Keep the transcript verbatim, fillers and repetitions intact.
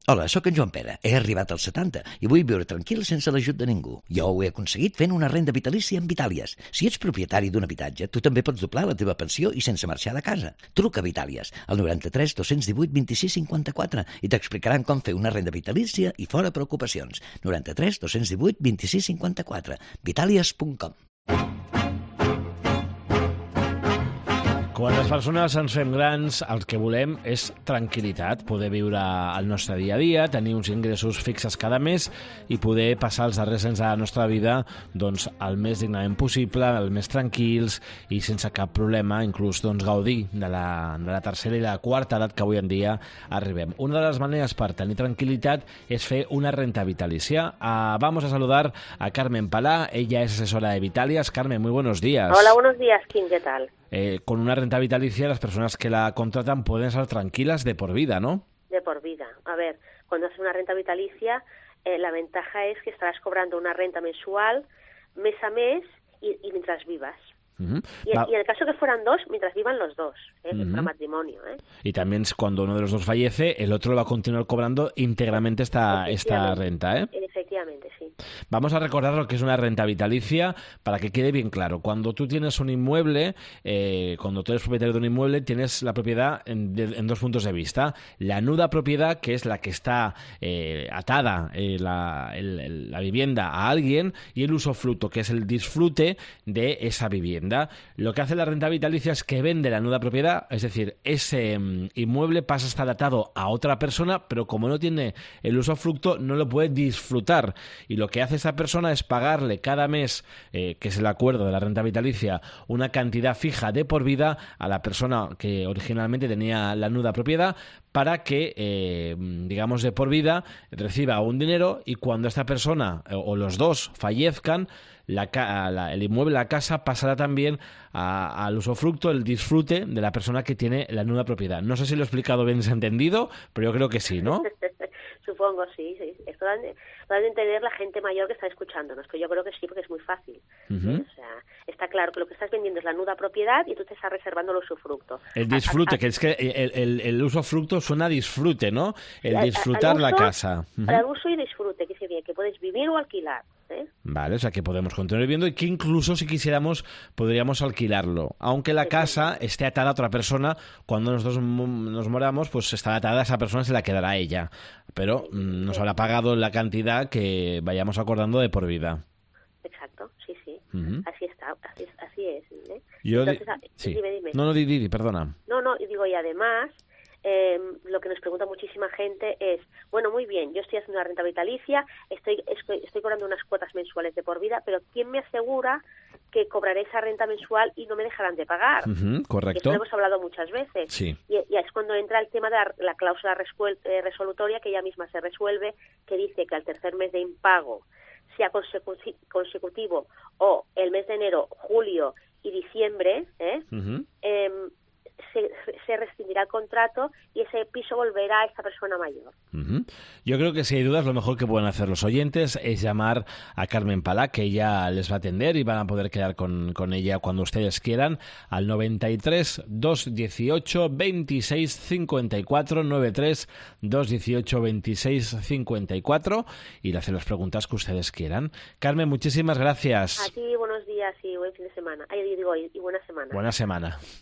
Hola, sóc en Joan Pere. He arribat als setanta i vull viure tranquil sense l'ajut de ningú. Jo ho he aconseguit fent una renda vitalícia amb Vitàlies. Si ets propietari d'un habitatge, tu també pots doblar la teva pensió i sense marxar de casa. Truca a Vitàlies al noranta-tres dos-cents divuit vint-i-sis cinquanta-quatre i t'explicaran com fer una renda vitalícia i fora preocupacions. noranta-tres dos-cents divuit vint-i-sis cinquanta-quatre. vitàlies punt com. Quan les persones ens fem grans, el que volem és tranquil·litat, poder viure el nostre dia a dia, tenir uns ingressos fixes cada mes i poder passar els darrers anys de la nostra vida doncs, el més dignament possible, el més tranquils i sense cap problema, inclús doncs, gaudir de la, de la tercera i la quarta edat que avui en dia arribem. Una de les maneres per tenir tranquil·litat és fer una renta vitalícia. Uh, vamos a saludar a Carmen Palá, ella es asesora de Vitalias. Carmen, muy buenos días. Hola, buenos días, Kim, ¿qué tal? Eh, con una renta vitalicia las personas que la contratan pueden estar tranquilas de por vida, ¿no? De por vida. A ver, cuando haces una renta vitalicia, eh, la ventaja es que estarás cobrando una renta mensual, mes a mes, y, y mientras vivas. Uh-huh. y, y en el caso que fueran dos, mientras vivan los dos, ¿eh? Uh-huh. Que fuera matrimonio. ¿eh? Y también cuando uno de los dos fallece, el otro va a continuar cobrando íntegramente esta, esta renta, ¿eh? Efectivamente, sí. Vamos a recordar lo que es una renta vitalicia para que quede bien claro. Cuando tú tienes un inmueble, eh, cuando tú eres propietario de un inmueble, tienes la propiedad en, de, en dos puntos de vista. La nuda propiedad, que es la que está eh, atada eh, la, el, el, la vivienda a alguien, y el usufructo, que es el disfrute de esa vivienda. Lo que hace la renta vitalicia es que vende la nuda propiedad, es decir, ese um, inmueble pasa a estar atado a otra persona, pero como no tiene el usufructo, no lo puede disfrutar. Y lo que hace esa persona es pagarle cada mes, eh, que es el acuerdo de la renta vitalicia, una cantidad fija de por vida a la persona que originalmente tenía la nuda propiedad, para que, eh, digamos, de por vida reciba un dinero, y cuando esta persona o, o los dos fallezcan, La, la, el inmueble, la casa, pasará también a, al usufructo, el disfrute de la persona que tiene la nuda propiedad. No sé si lo he explicado bien, se ha entendido, pero yo creo que sí, ¿no? Supongo, sí, sí. Esto lo han, de, lo han de entender la gente mayor que está escuchándonos, pero yo creo que sí, porque es muy fácil. Uh-huh. ¿eh? O sea, está claro que lo que estás vendiendo es la nuda propiedad y tú te estás reservando el usufructo. El disfrute, a, a, que es que el, el, el usufructo suena a disfrute, ¿no? El disfrutar a, a, la uso, casa. Uh-huh. Para el uso y disfrute, que dice bien, que puedes vivir o alquilar. ¿eh? Vale, o sea que podemos continuar viviendo y que incluso si quisiéramos podríamos alquilarlo, aunque la casa esté atada a otra persona. Cuando nosotros nos moramos, pues estará atada a esa persona, se la quedará a ella, pero mmm, nos habrá pagado la cantidad que vayamos acordando de por vida. Exacto, sí, sí, uh-huh. así está, así, así es. ¿eh? Yo Entonces, di- sí. dime, dime. No, no, di, di, perdona. No, no, y digo, y además, eh, lo que nos pregunta muchísima gente es, bueno, muy bien, yo estoy haciendo una renta vitalicia, estoy, estoy, estoy cobrando unas cuotas mensuales de por vida, pero ¿quién me asegura que cobraré esa renta mensual y no me dejarán de pagar? Uh-huh, correcto. Eso lo hemos hablado muchas veces. Sí. Y, y es cuando entra el tema de la, la cláusula resuel, eh, resolutoria, que ella misma se resuelve, que dice que al tercer mes de impago, sea consecuti- consecutivo o el mes de enero, julio y diciembre, ¿eh? Uh-huh. eh, Se, se rescindirá el contrato y ese piso volverá a esta persona mayor. Uh-huh. Yo creo que si hay dudas, lo mejor que pueden hacer los oyentes es llamar a Carmen Palá, que ella les va a atender y van a poder quedar con, con ella cuando ustedes quieran, al noventa y tres, dos dieciocho, veintiséis cincuenta y cuatro, noventa y tres, dos dieciocho, veintiséis cincuenta y cuatro, y le hacen las preguntas que ustedes quieran. Carmen, muchísimas gracias. A ti, buenos días y buen fin de semana. Ay, digo, y buena semana. Buena semana.